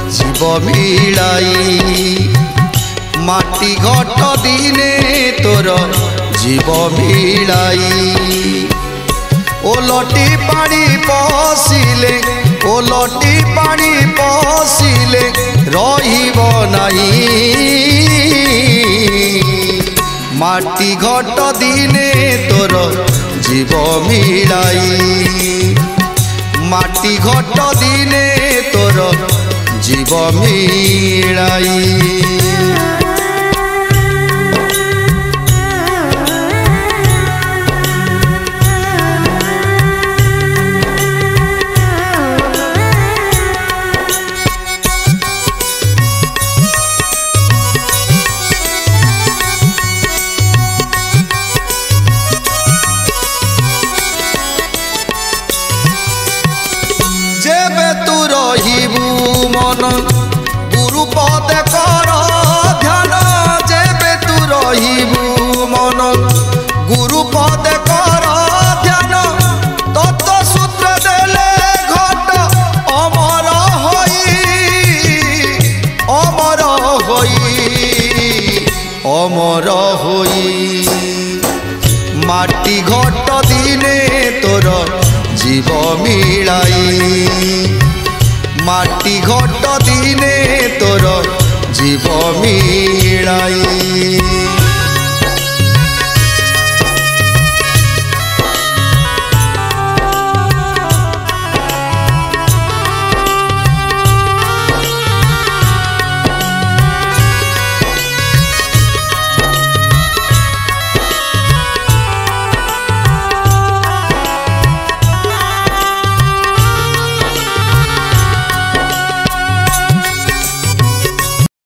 जीव मिलाई माटी घट दिने तोर जीव मिलाई ओलटी पानी पशिले ओलटी पानी पशिले रहिब नहीं माटी घट दिने तोर जीव मिलाई माटी घट दिने तोर जीव मिलाई मन गुरु पद कर ध्यान जेबे तू रहिबू मन गुरु पद कर ध्यान तत्व सूत्र देले घट अमर होई अमर